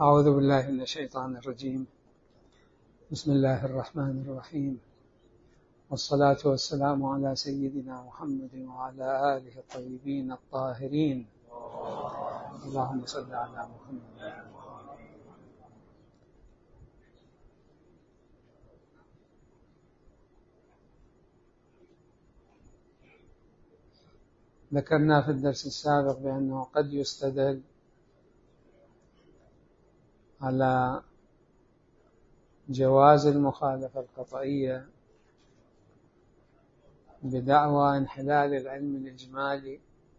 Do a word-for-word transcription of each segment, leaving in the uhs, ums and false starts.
أعوذ بالله من الشيطان الرجيم. بسم الله الرحمن الرحيم، والصلاة والسلام على سيدنا محمد وعلى آله الطيبين الطاهرين. اللهم صل على محمد. ذكرنا في الدرس السابق بأنه قد يستدل على جواز المخالفة القطعية بدعوى انحلال العلم الإجمالي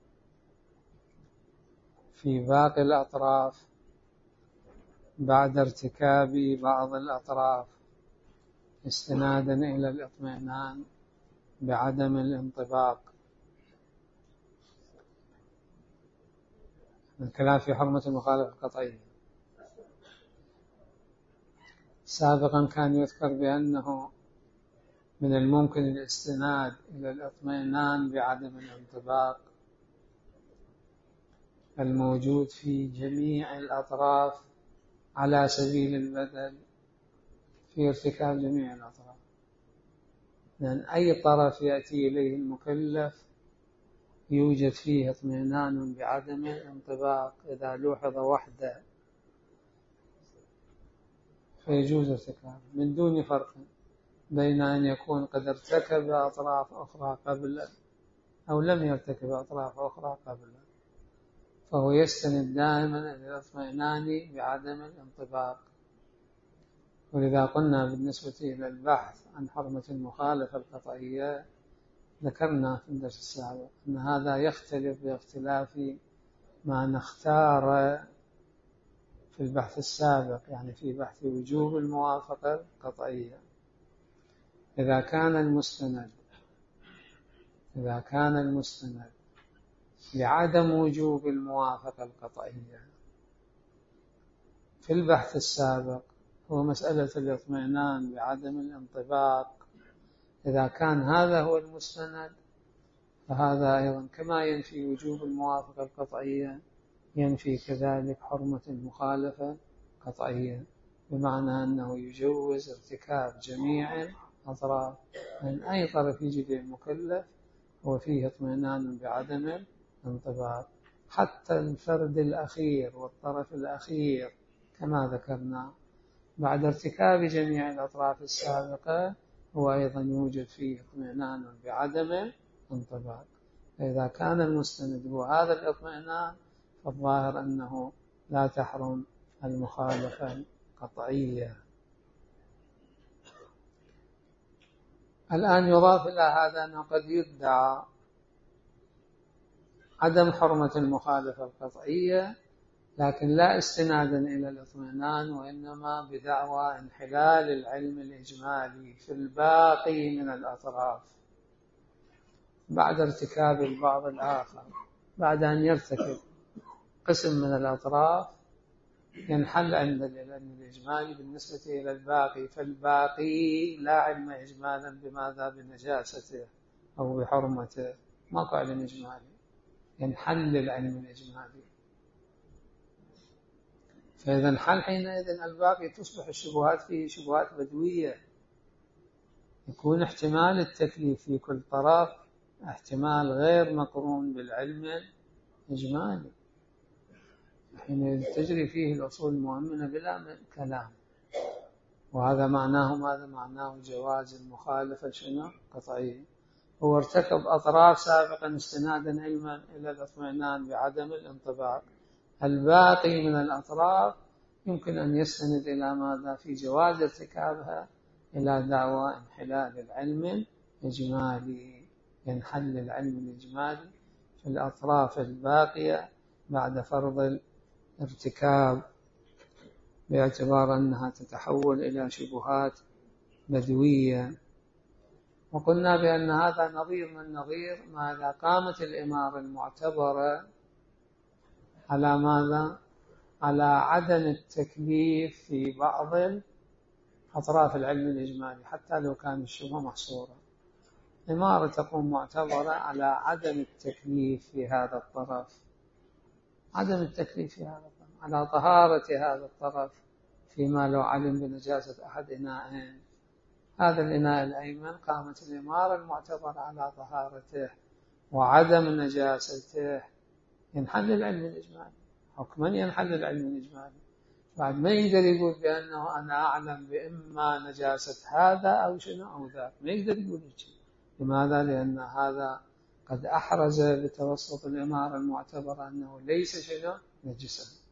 في باقي الأطراف بعد ارتكاب بعض الأطراف استنادا إلى الاطمئنان بعدم الانطباق. الكلام في حرمة المخالفة القطعية. سابقا كان يذكر بأنه من الممكن الاستناد إلى الاطمئنان بعدم الانطباق الموجود في جميع الأطراف على سبيل البدل في ارتكاب جميع الأطراف، لأن أي طرف يأتي إليه المكلف يوجد فيه اطمئنان بعدم الانطباق. إذا لوحظ وحده فيجوز ارتكابه من دون فرق بين أن يكون قد ارتكب أطراف أخرى قبل أو لم يرتكب أطراف أخرى قبل، فهو يستند دائما إلى الاطمئنان بعدم الانطباق. ولذا قلنا بالنسبة إلى البحث عن حرمة المخالفة القطعية ذكرنا في الدرس السابق أن هذا يختلف باختلاف ما نختار في البحث السابق، يعني في بحث وجوب الموافقة القطعية. إذا كان المستند إذا كان المستند لعدم وجوب الموافقة القطعية في البحث السابق هو مسألة الاطمئنان بعدم الانطباق، إذا كان هذا هو المستند فهذا أيضا كما ينفي وجوب الموافقة القطعية ينفي كذلك حرمة المخالفة القطعية، بمعنى أنه يجوز ارتكاب جميع الأطراف من أي طرف يجد المكلف هو فيه اطمئنان بعدم الانطباق، حتى الفرد الأخير والطرف الأخير كما ذكرنا بعد ارتكاب جميع الأطراف السابقة هو أيضا يوجد فيه اطمئنان بعدم الانطباق. فإذا كان المستند هو هذا الاطمئنان فالظاهر أنه لا تحرم المخالفة القطعية. الآن يضاف إلى هذا أنه قد يدعى عدم حرمة المخالفة القطعية لكن لا استنادا إلى الاطمئنان، وإنما بدعوى انحلال العلم الإجمالي في الباقي من الأطراف بعد ارتكاب البعض الآخر. بعد أن يرتكب قسم من الأطراف ينحل عند العلم الإجمالي بالنسبة إلى الباقي، فالباقي لا علم إجمالا بماذا بنجاسته أو بحرمته، ماكو علم إجمالي، ينحل العلم الإجمالي. فإذا انحل حينئذ الباقي تصبح الشبهات فيه شبهات بدوية، يكون احتمال التكليف في كل طرف احتمال غير مقرون بالعلم الإجمالي، حين تجري فيه الأصول المؤمنة بلا كلام. وهذا معناه ماذا؟ معناه جواز المخالفة شنو؟ قطعية. هو ارتكب أطراف سابقا استنادا علما إلى الاطمئنان بعدم الانطباق، الباقي من الأطراف يمكن أن يستند إلى ماذا؟ في جواز ارتكابها إلى دعوى انحلال العلم الإجمالي، ينحل العلم الإجمالي في الأطراف الباقية بعد فرض الارتكاب، باعتبار أنها تتحول إلى شبهات بدوية. وقلنا بأن هذا نظير من نظير ماذا؟ قامت الإمارة المعتبرة على ماذا؟ على عدم التكليف في بعض أطراف العلم الإجمالي حتى لو كان الشبهة محصورة. إمارة تقوم معتبرة على عدم التكليف في هذا الطرف، عدم التكليف في هذا الطرف على طهارة هذا الطرف فيما لو علم بنجاسة أحد إناءين. هذا الإناء الأيمن قامت الإمارة المعتبرة على طهارته وعدم نجاسته، ينحل العلم الإجمالي حكما، ينحل العلم الإجمالي. بعد ما يقدر يقول بأنه أنا أعلم بإما نجاسة هذا أو شنو أو ذاك، ما يقدر يقول شيء. لماذا؟ لأن هذا قد أحرز بتوسط الإمارة المعتبرة أنه ليس شنو نجسا.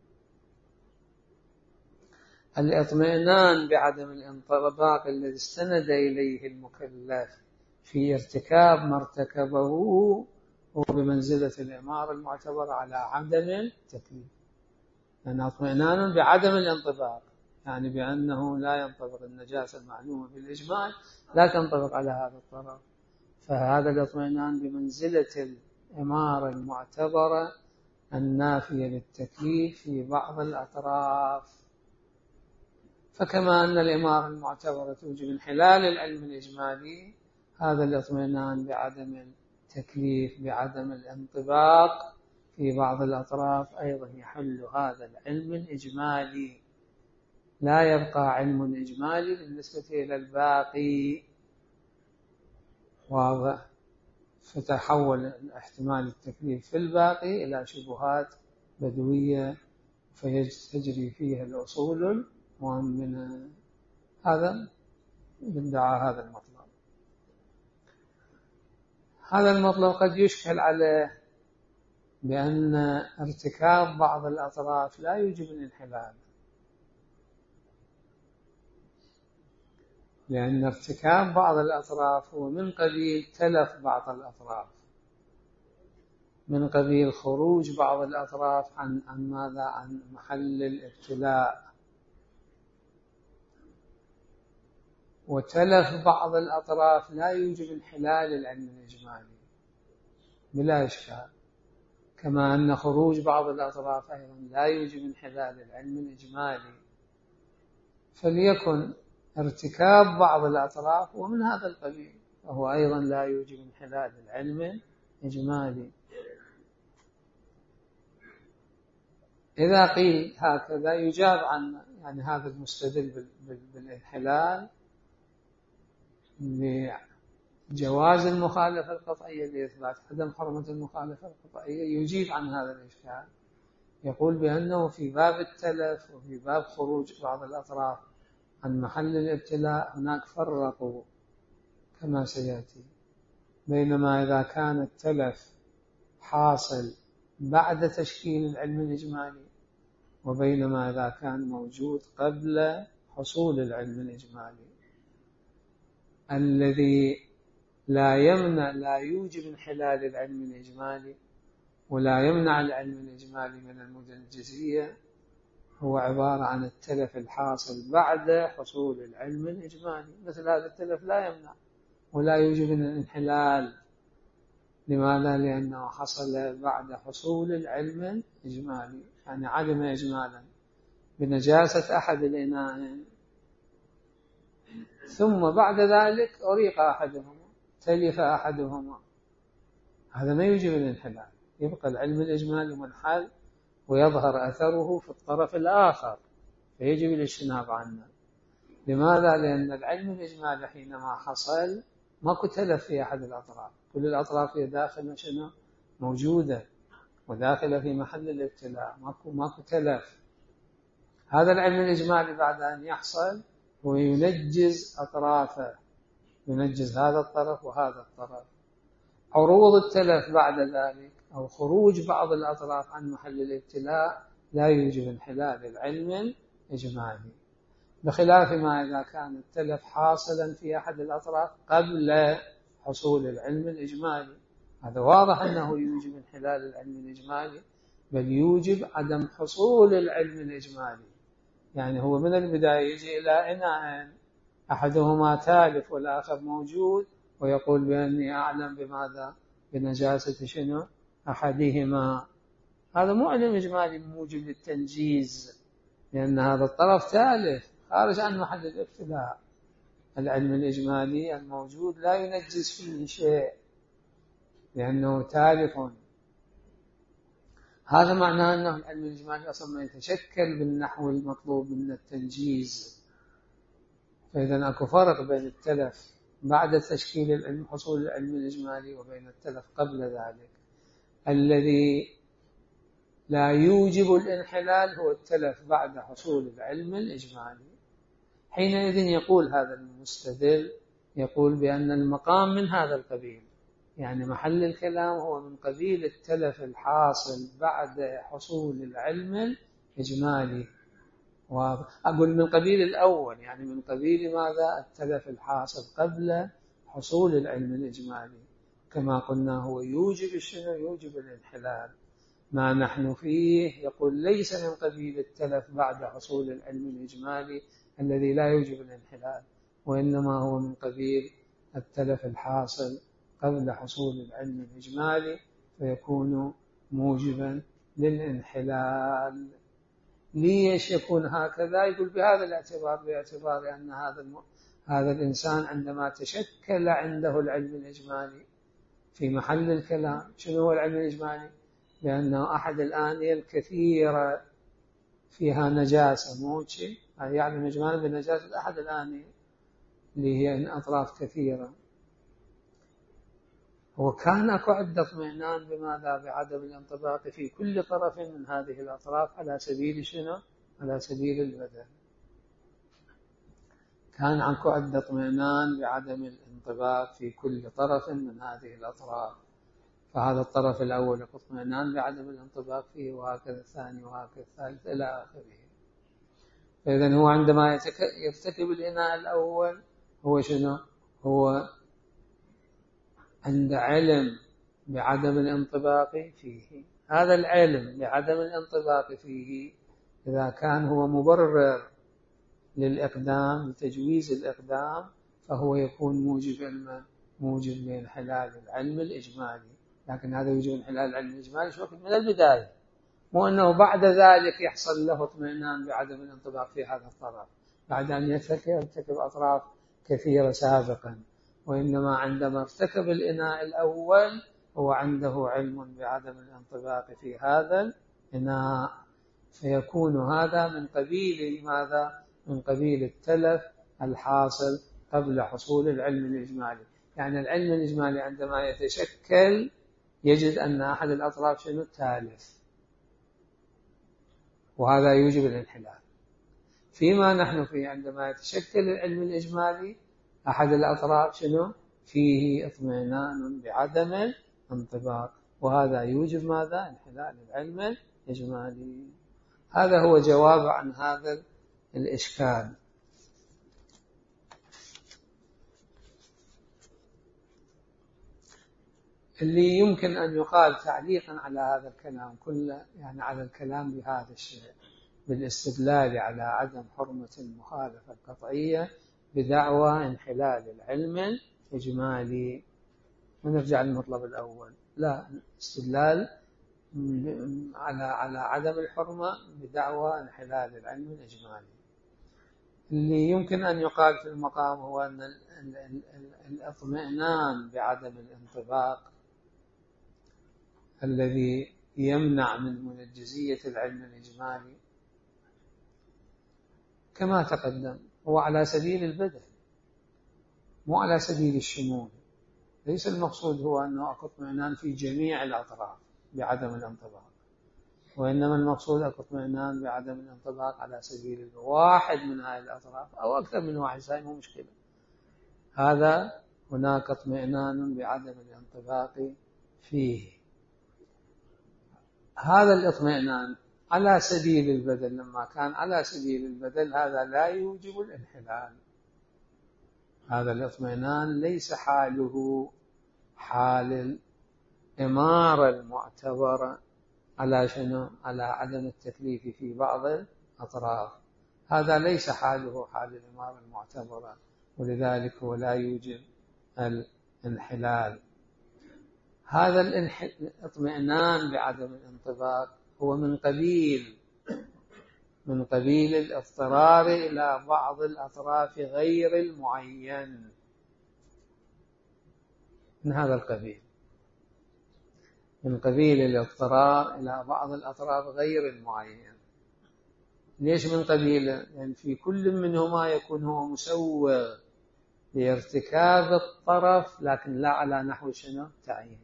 الاطمئنان بعدم الانطباق الذي استند إليه المكلف في ارتكاب ما ارتكبه هو بمنزلة الإمارة المعتبرة على عدم التكليف. لأن اطمئنان بعدم الانطباق يعني بأنه لا ينطبق النجاسة المعلومة بالإجمال، لا تنطبق على هذا الطرف. فهذا الاطمئنان بمنزلة الإمارة المعتبرة النافية للتكليف في بعض الأطراف. فكما أن الإمارة المعتبرة توجب انحلال العلم الإجمالي، هذا الاطمئنان بعدم التكليف بعدم الانطباق في بعض الأطراف أيضا يحل هذا العلم الإجمالي، لا يبقى علم إجمالي بالنسبة إلى الباقي. واضح؟ فتحول احتمال التكليف في الباقي إلى شبهات بدوية فيجري فيها الأصول المؤمنة. هذا ادعى هذا المطلب. هذا المطلب قد يشكل عليه بأن ارتكاب بعض الأطراف لا يوجب الانحلال، لأن ارتكاب بعض الأطراف هو من قبيل تلف بعض الأطراف، من قبيل خروج بعض الأطراف عن عن ماذا؟ عن محل الابتلاء. وتلف بعض الأطراف لا يوجب انحلال العلم الإجمالي بلا إشكال، كما أن خروج بعض الأطراف أيضا لا يوجب انحلال العلم الإجمالي. فليكن ارتكاب بعض الأطراف ومن هذا القبيل، وهو أيضا لا يوجب انحلال العلم الإجمالي. إذا قيل هكذا يجاب عن يعني هذا المستدل بالانحلال لجواز المخالفة القطعية لإثبات عدم حرمة المخالفة القطعية، يجيب عن هذا الإشكال، يقول بأنه في باب التلف وفي باب خروج بعض الأطراف عن محل الابتلاء هناك فرقوا كما سيأتي، بينما إذا كان التلف حاصل بعد تشكيل العلم الإجمالي وبينما إذا كان موجود قبل حصول العلم الإجمالي. الذي لا يمنع لا يوجب انحلال العلم الإجمالي ولا يمنع العلم الإجمالي من المدن الجزئية هو عبارة عن التلف الحاصل بعد حصول العلم الإجمالي. مثل هذا التلف لا يمنع ولا يوجب الانحلال. لماذا؟ لأنه حصل بعد حصول العلم الإجمالي، يعني علم إجمالا بنجاسة أحد الإناءين، ثم بعد ذلك أريق أحدهما، تلف أحدهما، هذا ما يوجب الانحلال، يبقى العلم الإجمالي منحل ويظهر أثره في الطرف الآخر فيجب الاجتناب عنه. لماذا؟ لأن العلم الإجمالي حينما حصل ماكو تلف في أحد الأطراف، كل الأطراف هي داخل شنو موجودة وداخلة في محل الابتلاء، ماكو ماكو تلف. هذا العلم الإجمالي بعد أن يحصل وينجز أطرافه، ينجز هذا الطرف وهذا الطرف. عروض التلف بعد ذلك أو خروج بعض الأطراف عن محل الابتلاء لا يوجب انحلال العلم الإجمالي، بخلاف ما إذا كان التلف حاصلا في أحد الأطراف قبل حصول العلم الإجمالي. هذا واضح أنه يوجب انحلال العلم الإجمالي، بل يوجب عدم حصول العلم الإجمالي. يعني هو من البداية يجي إلى إناء أحدهما تالف والآخر موجود ويقول بأني أعلم بماذا؟ بنجاسة شنو أحدهما. هذا مو علم إجمالي موجب للتنجيز، لأن هذا الطرف تالف خارج عن محل الابتلاء. العلم الإجمالي الموجود لا ينجز فيه شيء لأنه تالف. هذا معناه أنه العلم الإجمالي أصلا يتشكل بالنحو المطلوب من التنجيز. فإذا أكو فرق بين التلف بعد تشكيل العلم حصول العلم الإجمالي وبين التلف قبل ذلك. الذي لا يوجب الانحلال هو التلف بعد حصول العلم الإجمالي. حينئذ يقول هذا المستدل، يقول بأن المقام من هذا القبيل، يعني محل الكلام هو من قبيل التلف الحاصل بعد حصول العلم الإجمالي. وأقول من قبيل الأول، يعني من قبيل ماذا؟ التلف الحاصل قبل حصول العلم الإجمالي. كما قلنا هو يوجب شنو؟ يوجب الانحلال. ما نحن فيه يقول ليس من قبيل التلف بعد حصول العلم الإجمالي الذي لا يوجب الانحلال، وإنما هو من قبيل التلف الحاصل قبل حصول العلم الإجمالي فيكون موجبا للانحلال. ليش يكون هكذا؟ يقول بهذا الاعتبار، باعتبار أن هذا الم... هذا الإنسان عندما تشكل عنده العلم الإجمالي في محل الكلام. شنو هو العلم الإجمالي؟ لأنه أحد الآنية الكثيرة فيها نجاسة، مو شيء يعني الإجمالي بنجاسة أحد الآنية اللي هي أطراف كثيرة. وكان أكو عدة اطمئنان بماذا؟ بعدم الانطباق في كل طرف من هذه الأطراف على سبيل شنو؟ على سبيل البدل. كان أكو عدة اطمئنان بعدم الانطباق في كل طرف من هذه الأطراف. فهذا الطرف الأول اطمئنان بعدم الانطباق فيه، وهكذا الثاني، وهكذا الثالث إلى آخره. فإذا هو عندما يرتكب الإناء الأول هو شنو؟ هو عند علم بعدم الانطباق فيه. هذا العلم بعدم الانطباق فيه إذا كان هو مبرر للإقدام، لتجويز الإقدام، فهو يكون موجب موجب لانحلال العلم الإجمالي. لكن هذا يوجب انحلال العلم الإجمالي شو من البداية، مو أنه بعد ذلك يحصل له اطمئنان بعدم الانطباق في هذا الطرف بعد أن يرتكب أطراف كثيرة سابقا. وإنما عندما ارتكب الإناء الأول هو عنده علم بعدم الانطباق في هذا الإناء، فيكون هذا من قبيل ماذا؟ من قبيل التلف الحاصل قبل حصول العلم الإجمالي. يعني العلم الإجمالي عندما يتشكل يجد أن أحد الأطراف شنو؟ تالف، وهذا يوجب الانحلال. فيما نحن فيه عندما يتشكل العلم الإجمالي أحد الأطراف شنو؟ فيه اطمئنان بعدم الانطباق، وهذا يوجب ماذا؟ انحلال العلم الإجمالي. هذا هو جواب عن هذا الإشكال. اللي يمكن أن يقال تعليقا على هذا الكلام كله، يعني على الكلام بهذا الشيء بالاستدلال على عدم حرمة المخالفة القطعية بدعوى انحلال العلم الإجمالي. ونرجع للمطلب الأول، لا استدلال على على عدم الحرمة بدعوى انحلال العلم الإجمالي. اللي يمكن أن يقال في المقام هو أن الاطمئنان بعدم الانطباق الذي يمنع من منجزية العلم الإجمالي كما تقدم هو على سبيل البدل، مو على سبيل الشمول. ليس المقصود هو أنه أكو اطمئنان في جميع الأطراف بعدم الانطباق، وإنما المقصود أكو اطمئنان بعدم الانطباق على سبيل واحد من هذه الأطراف أو أكثر من واحد، هاي مو مشكلة. هذا هناك اطمئنان بعدم الانطباق فيه. هذا الاطمئنان على سبيل البدل، لما كان على سبيل البدل هذا لا يوجب الانحلال. هذا الاطمئنان ليس حاله حال الإمارة المعتبرة على شنو؟ على عدم التكليف في بعض الأطراف. هذا ليس حاله حال الإمارة المعتبرة، ولذلك هو لا يوجب الانحلال. هذا الاطمئنان بعدم الانطباق هو من قبيل من قبيل الاضطرار إلى بعض الأطراف غير المعين، من هذا القبيل. من قبيل الاضطرار إلى بعض الأطراف غير المعين. ليش من قبيل؟ لأن يعني في كل منهما يكون هو مسوغ لارتكاب الطرف، لكن لا على نحو شنو؟ تعيين.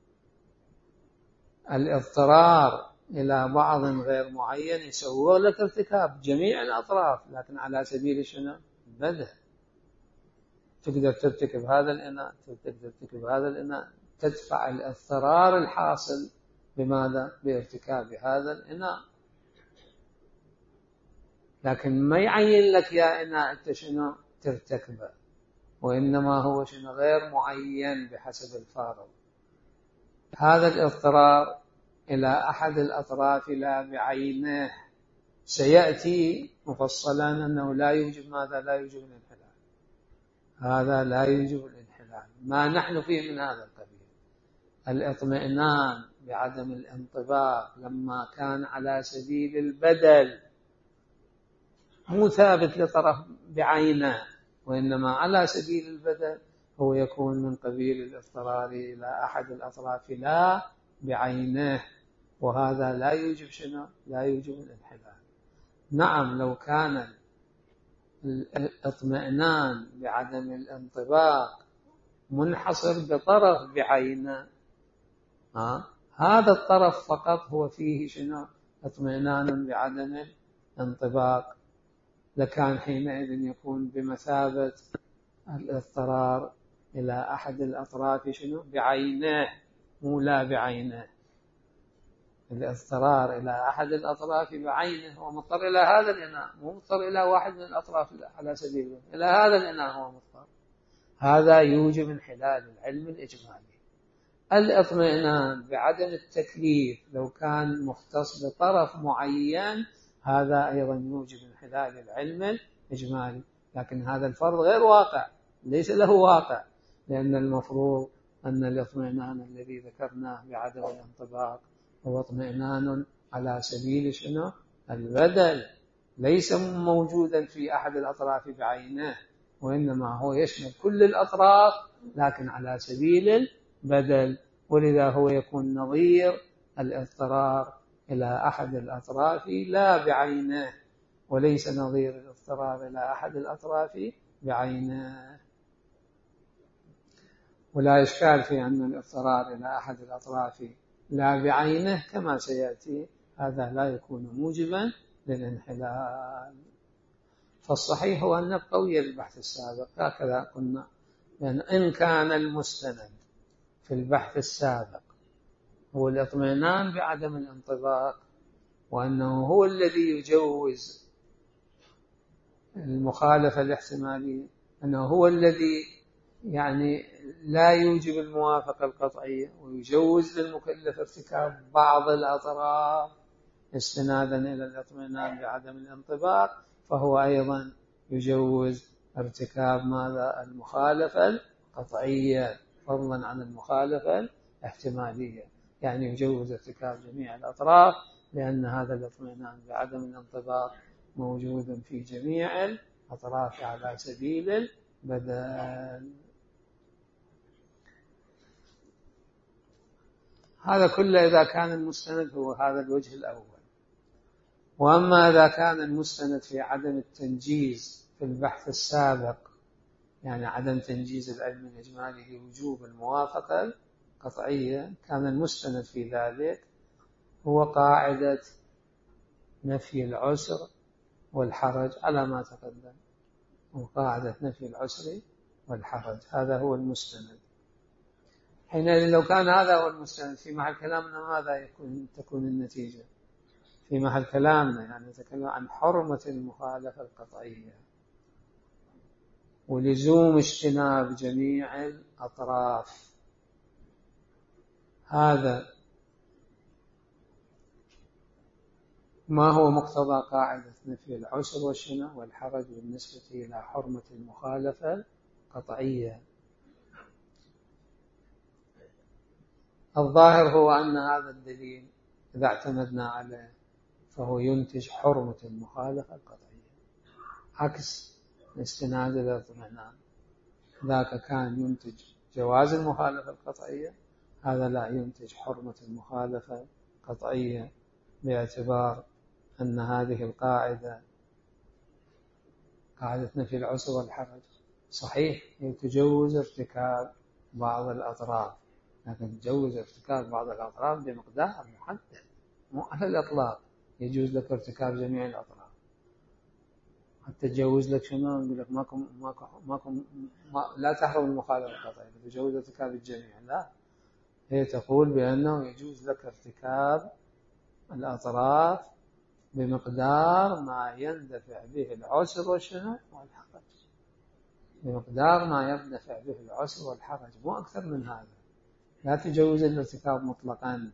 الاضطرار إلى بعض غير معين يسوغ لك ارتكاب جميع الأطراف، لكن على سبيل شنو؟ بدء. تقدر ترتكب هذا الإناء، تقدر ترتكب هذا الإناء، تدفع الاضطرار الحاصل بماذا؟ بارتكاب هذا الإناء. لكن ما يعين لك يا إناء أنت شنو ترتكبه، وإنما هو شنو؟ غير معين بحسب الفارض. هذا الاضطرار إلى أحد الأطراف لا بعينه سيأتي مفصلا أنه لا يوجب ماذا؟ لا يوجب الانحلال. هذا لا يوجب الانحلال. ما نحن فيه من هذا القبيل الاطمئنان بعدم الانطباق لما كان على سبيل البدل، مو ثابت لطرف بعينه وإنما على سبيل البدل، هو يكون من قبيل الاضطرار إلى أحد الأطراف لا بعينه، وهذا لا يوجب شنو؟ لا يوجب الانحلال. نعم لو كان الاطمئنان بعدم الانطباق منحصر بطرف بعينه، ها هذا الطرف فقط هو فيه شنو؟ اطمئنان بعدم الانطباق، لكان حينئذ يكون بمثابة الاضطرار إلى أحد الأطراف شنو؟ بعينه، مو لا بعينه. الاضطرار إلى أحد الأطراف بعينه هو مضطر إلى هذا الإناء، مو مضطر إلى واحد من الأطراف على سبيله، إلى هذا الإناء هو مضطر. هذا يوجب انحلال العلم الإجمالي. الاطمئنان بعدم التكليف لو كان مختص بطرف معين، هذا أيضا يوجب انحلال العلم الإجمالي، لكن هذا الفرض غير واقع، ليس له واقع، لأن المفروض أن الاطمئنان الذي ذكرناه بعدم الانطباق هو اطمئنان على سبيل شنو؟ البدل، ليس موجودا في أحد الأطراف بعينه، وإنما هو يشمل كل الأطراف لكن على سبيل البدل، ولذا هو يكون نظير الاضطرار إلى أحد الأطراف لا بعينه، وليس نظير الاضطرار إلى أحد الأطراف بعينه. ولا إشكال في أن الاضطرار إلى أحد الأطراف لا بعينه كما سيأتي هذا لا يكون موجبا للانحلال. فالصحيح هو أن نبقى ويا البحث السابق هكذا قلنا، لأن إن كان المستند في البحث السابق هو الاطمئنان بعدم الانطباق، وأنه هو الذي يجوز المخالفة الاحتمالية، أنه هو الذي يعني لا يوجب الموافقة القطعية ويجوز للمكلف ارتكاب بعض الأطراف استنادا إلى الاطمئنان بعدم الانطباق، فهو أيضا يجوز ارتكاب ماذا؟ المخالفة القطعية فضلا عن المخالفة الاحتمالية، يعني يجوز ارتكاب جميع الأطراف، لأن هذا الاطمئنان بعدم الانطباق موجود في جميع الأطراف على سبيل البدل. هذا كله إذا كان المستند هو هذا الوجه الأول. وأما إذا كان المستند في عدم التنجيز في البحث السابق، يعني عدم تنجيز العلم الإجمالي لوجوب الموافقة القطعية، كان المستند في ذلك هو قاعدة نفي العسر والحرج على ما تقدم، وقاعدة نفي العسر والحرج هذا هو المستند. حينئذ لو كان هذا هو المستند في محل كلامنا ماذا يكون تكون النتيجة؟ في محل كلامنا يعني نتكلم عن حرمة المخالفة القطعية ولزوم اجتناب جميع الأطراف. هذا ما هو مقتضى قاعدة نفي العسر والشنع والحرج بالنسبة إلى حرمة المخالفة القطعية؟ الظاهر هو أن هذا الدليل إذا اعتمدنا عليه فهو ينتج حرمة المخالفة القطعية، عكس الاستناد إلى الاطمئنان، ذاك كان ينتج جواز المخالفة القطعية، هذا لا ينتج حرمة المخالفة قطعية، باعتبار أن هذه القاعدة قاعدة نفي العسر والحرج صحيح هي تجوز ارتكاب بعض الأطراف، لكن تجوز ارتكاب بعض الأطراف بمقدار محدد، مو على الإطلاق يجوز لك ارتكاب جميع الأطراف. حتى تجوز لك شنو يقول لك ماكو ماكو ماكو ما لا تحرم المخالفة القطعية، تجوز ارتكاب الجميع. لا، هي تقول بأنه يجوز لك ارتكاب الأطراف بمقدار ما يندفع به العسر والشنو والحرج، بمقدار ما يندفع به العسر والحرج، مو أكثر من هذا. لا تجوز الارتكاب مطلقا.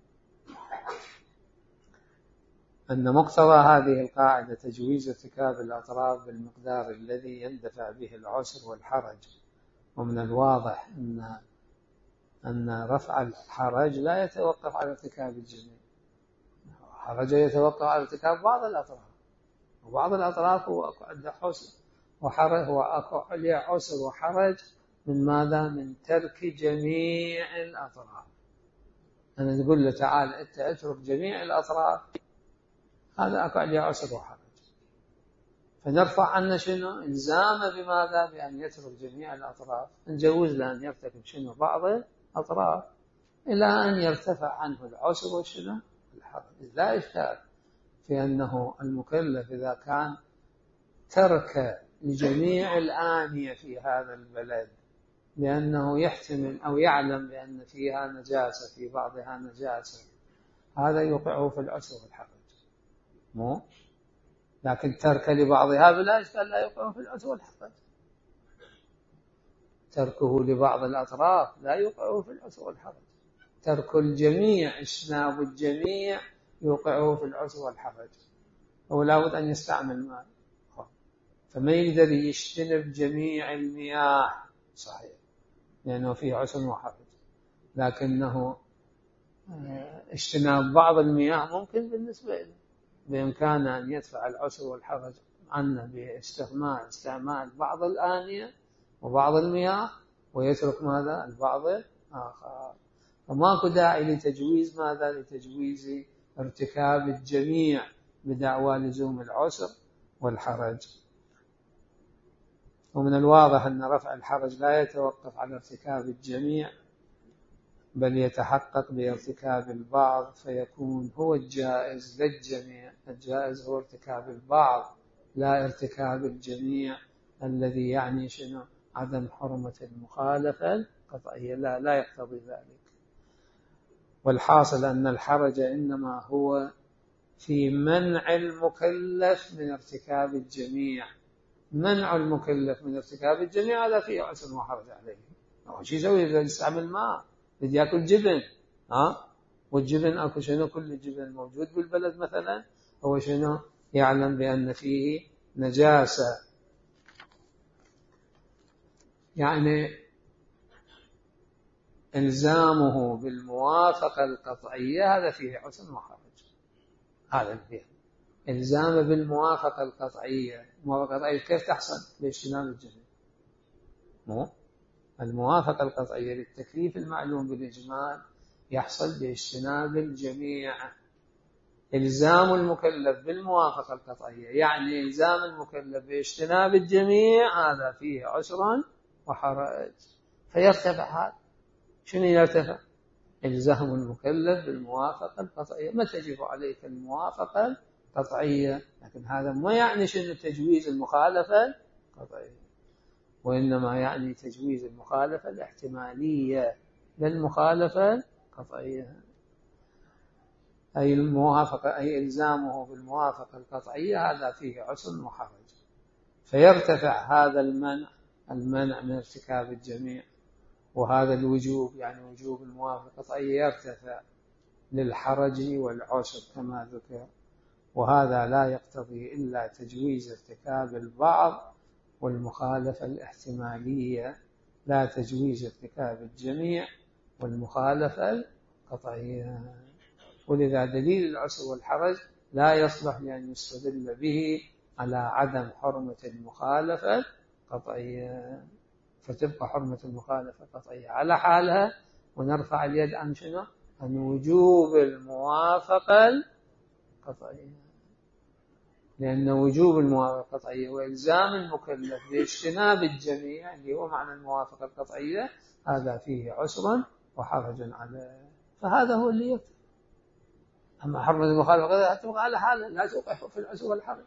أن مقتضى هذه القاعدة تجويز ارتكاب الأطراف بالمقدار الذي يندفع به العسر والحرج. ومن الواضح أن أن رفع الحرج لا يتوقف على ارتكاب الجميع، الحرج يتوقف على ارتكاب بعض الأطراف، وبعض الأطراف هو أكو عنده حسر وحرج، هو أكو عليه عسر وحرج من ماذا؟ من ترك جميع الأطراف. أنا تقول له تعال أنت اترك جميع الأطراف، هذا أكو عليه عسر وحرج، فنرفع عنه شنو؟ إلزامه بماذا؟ بأن يترك جميع الأطراف، نجوز له أن يرتكب شنو؟ بعض الأطراف إلى أن يرتفع عنه العسر وشنو؟ الحرج. لا إشكال في أنه المكلف إذا كان ترك لجميع الآنية في هذا البلد لأنه يحتمل أو يعلم بأن فيها نجاسة، في بعضها نجاسة، هذا يوقعه في العسر والحرج، مو لكن ترك لبعضها بلا إشكال لا يوقعه في العسر والحرج. تركه لبعض الأطراف لا يوقعه في العسر والحرج، ترك الجميع اجتناب الجميع يوقعه في العسر والحرج. هو لابد أن يستعمل مال، فما يقدر يجتنب جميع المياه صحيح لأنه فيه عسر وحرج، لكنه اجتناب بعض المياه ممكن بالنسبة له، بإمكانه أن يدفع العسر والحرج عنه باستعمال استعمال بعض الآنية وبعض المياه ويترك ماذا؟ البعض الآخر. فماكو داعي لتجويز ماذا؟ لتجويز ارتكاب الجميع بدعوى لزوم العسر والحرج. ومن الواضح أن رفع الحرج لا يتوقف على ارتكاب الجميع، بل يتحقق بارتكاب البعض فيكون هو الجائز للجميع. الجائز هو ارتكاب البعض لا ارتكاب الجميع، الذي يعني شنو؟ عدم حرمة المخالفة القطعية، لا لا يقتضي ذلك. والحاصل أن الحرج إنما هو في منع المكلف من ارتكاب الجميع. منع المكلف من ارتكاب الجميع هذا فيه عسر وحرج عليه. أول شيء يسوي يستعمل ماء، بدي يأكل جبن، ها والجبن أكو شنو؟ كل الجبن موجود بالبلد مثلا، هو شنو؟ يعلم بأن فيه نجاسة، يعني إلزامه بالموافقة القطعية هذا فيه عسر وحرج. هذا فيه إلزامه بالموافقة القطعية. الموافقة القطعية كيف تحصل؟ باجتناب الجميع. مو الموافقة القطعية للتكليف المعلوم بالإجمال يحصل باجتناب الجميع. إلزام المكلف بالموافقة القطعية يعني إلزام المكلف باجتناب الجميع، هذا فيه عسر وحرج، فيرتفع. هذا شنو يرتفع؟ إلزام المكلف بالموافقة القطعية. ما تجب عليك الموافقة القطعية، لكن هذا ما يعني شنو؟ تجويز المخالفة القطعية، وإنما يعني تجويز المخالفة الاحتمالية للمخالفة القطعية، أي الموافقة أي إلزامه بالموافقة القطعية هذا فيه عسر وحرج، فيرتفع هذا المنع المنع من ارتكاب الجميع، وهذا الوجوب يعني وجوب الموافقة القطعية يرتفع للحرج والعسر كما ذكر. وهذا لا يقتضي إلا تجويز ارتكاب البعض والمخالفة الاحتمالية، لا تجويز ارتكاب الجميع والمخالفة القطعية. ولذا دليل العسر والحرج لا يصلح لأن يستدل به على عدم حرمة المخالفة القطعية، فتبقى حرمة المخالفة القطعية على حالها ونرفع اليد عن شنو؟ عن وجوب الموافقة القطعية، لأن وجوب الموافقة القطعية وإلزام المكلف باجتناب الجميع اللي هو معنى الموافقة القطعية هذا فيه عسر وحرج عليه، فهذا هو اللي يكفي. أما حرمة المخالفة تبقى على حاله، لا توقع في العسر والحرج.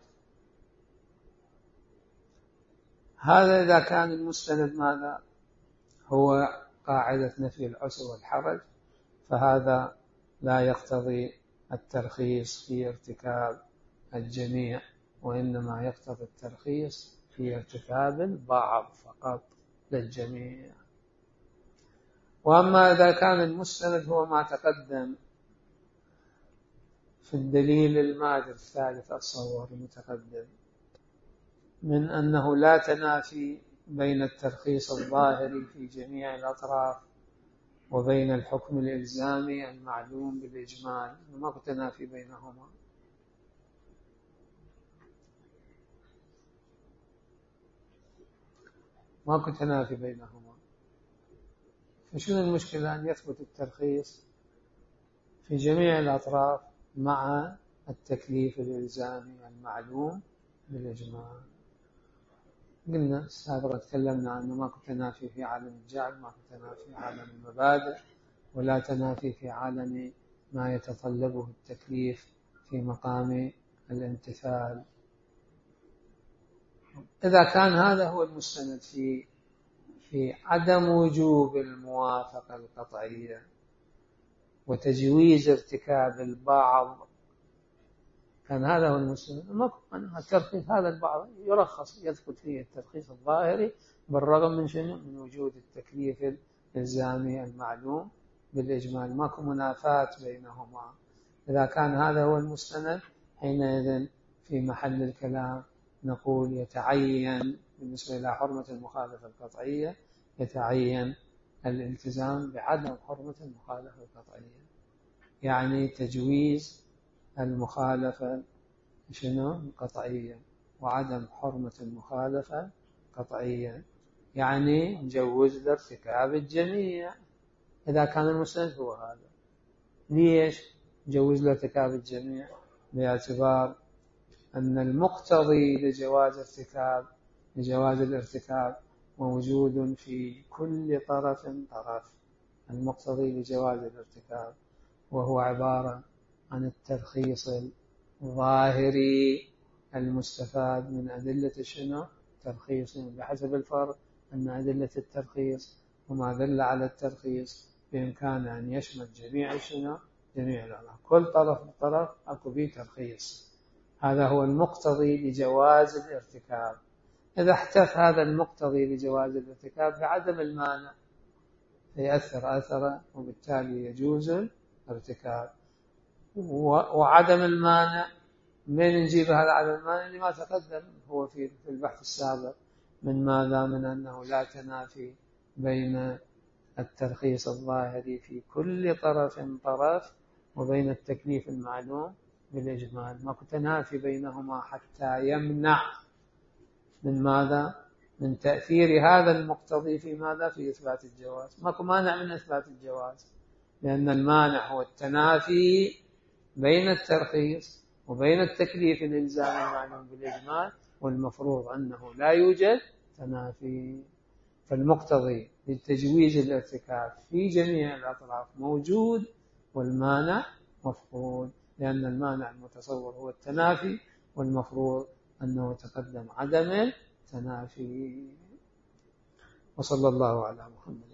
هذا إذا كان المستند ماذا هو قاعدة نفي العسر والحرج، فهذا لا يقتضي الترخيص في ارتكاب الجميع، وإنما يقتضي الترخيص في ارتكاب البعض فقط للجميع. وأما إذا كان المستند هو ما تقدم في الدليل المادر الثالث الصور المتقدم من أنه لا تنافي بين الترخيص الظاهري في جميع الأطراف وبين الحكم الإلزامي المعلوم بالإجمال، ما تنافي بينهما. ما تنافي بينهما، فشنو المشكلة أن يثبت الترخيص في جميع الأطراف مع التكليف الإلزامي المعلوم بالإجمال؟ قلنا سابقا تكلمنا عنه ما تنافي في عالم الجعل، ما تنافي في عالم المبادئ، ولا تنافي في عالم ما يتطلبه التكليف في مقام الامتثال. إذا كان هذا هو المستند في في عدم وجوب الموافقة القطعية وتجويز ارتكاب البعض، كان هذا هو المستند، الترخيص هذا البعض يرخص، يثبت فيه الترخيص الظاهري بالرغم من شنو؟ من وجود التكليف الإلزامي المعلوم بالإجمال، ماكو منافاة بينهما. إذا كان هذا هو المستند حينئذ في محل الكلام نقول يتعين بالنسبة إلى حرمة المخالفة القطعية يتعين الالتزام بعدم حرمة المخالفة القطعية، يعني تجويز المخالفة شنو؟ قطعية، وعدم حرمة المخالفة قطعية يعني نجوز لارتكاب الجميع إذا كان المستند هو هذا. ليش نجوز لارتكاب الجميع؟ باعتبار أن المقتضي لجواز ارتكاب لجواز الارتكاب موجود في كل طرف طرف، المقتضي لجواز الارتكاب، وهو عبارة عن الترخيص الظاهري المستفاد من أدلة شنو؟ ترخيص، بحسب الفرق أن أدلة الترخيص وما دل على الترخيص بإمكانه أن يشمل جميع شنو؟ جميع الأطراف، كل طرف طرف أكو به ترخيص، هذا هو المقتضي لجواز الارتكاب. إذا احتف هذا المقتضي لجواز الارتكاب بعدم المانع يأثر أثره، وبالتالي يجوز الارتكاب. وعدم المانع من نجيب هذا عدم المانع لما تقدم هو في البحث السابق من ماذا؟ من أنه لا تنافي بين الترخيص الظاهري في كل طرف طرف وبين التكليف المعلوم بالإجمال، ما تنافي بينهما حتى يمنع من ماذا؟ من تأثير هذا المقتضي في ماذا؟ في إثبات الجواز. ماكو مانع من إثبات الجواز، لأن المانع هو التنافي بين الترخيص وبين التكليف الإلزامي المعلوم بالإجمال، والمفروض أنه لا يوجد تنافي، فالمقتضي للتجويز الارتكاب في جميع الأطراف موجود والمانع مفقود، لأن المانع المتصور هو التنافي، والمفروض أنه تقدم عدم التنافي. وصلى الله على محمد.